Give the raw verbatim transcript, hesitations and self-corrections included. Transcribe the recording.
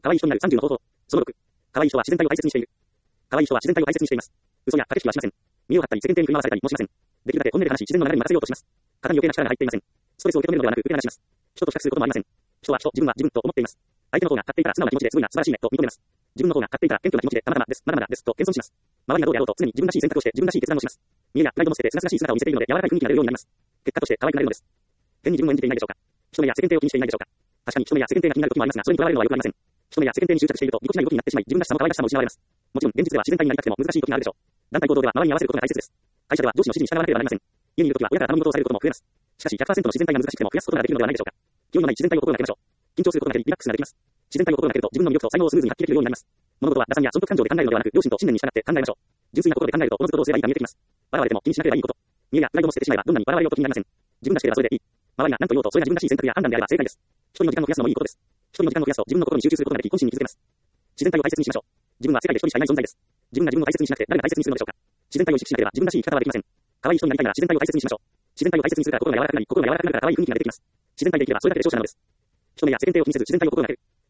可愛い人になるさんじゅうの方法。そのろく。可愛い人は自然体を大切にしている。可愛い人は自然体を大切にしています。嘘や駆け引きはしません。身を張ったり世間体に振り回されたりもしません。できるだけ本音で話し、自然の流れに任せようとします。肩に余計な力が入っていません。ストレスを受け止めるのではなく受け流します。人と比較することもありません。人は人、自分は自分と思っています。相手の方が勝っていたら素直な気持ちですごいな、素晴らしいねと認めます。自分の方が勝っていたら謙虚な気持ちでたまたまです、まだまだですと謙遜します。周りがどうであろうと常に自分らしい選択をして自分らしい決断をします。見栄やプライドも捨ててすがすがしい姿を見せているので柔らかい雰囲気になれるようになります。結果として可愛くなれるのです。変に自分を演じていないでしょうか。人目や世間体を気にしていないでしょうか。確かに人目や世間体が気になる時もありますが、それにとらわれるのは良くありません。人目や世間体に執着しているとぎこちない動きになってしまい、自分らしさも可愛らしさも失われます。もちろん現実では自然体になりたくても難しい時があるでしょう。団体行動では周りに合わせることが大切です。会社では上司の指示に従わなければなりません。家にいる時は親から頼み事をされることも増えます。しかし ひゃくパーセント の自然体が難しくても増やすことができるのではないでしょうか。気負いのない自然体を心がけましょう。緊張することが減りリラックスができます。自然体を心がけると自分の魅力と才能をスムーズに発揮できるようになります。物事は打算や損得感情で考えるのではなく、良心と信念に従って考えましょう。純粋な心で考えるとおのずとどうすればいいか見えてきます。笑われても気にしなければいいこと。見栄やプライドも捨ててしまえばどんなに笑われようと気になりません。自分らしければそれでいい。周りが何と言おうとそれが自分らしい選択や判断であれば正解です。一人の時間を増やすのもいいことです。一人の時間を増やすと自分の心に集中することができ、本心に気づけます。自然体を大切にしましょう。自分は世界で一人しかいない存在です。自分が自分を大切にしなくて誰が大切にするのでしょうか。自然体を意識しなければ自分らしい生き方はできません。可愛い人になりたいなら自然体を大切にしましょう。自然体を大切にするから心が柔らかくなり、心が柔らかくなるから可愛い雰囲気が出てきます。自然体ができればそれだけで勝者なのです。人目や世間体を気にせず自然体を心がける。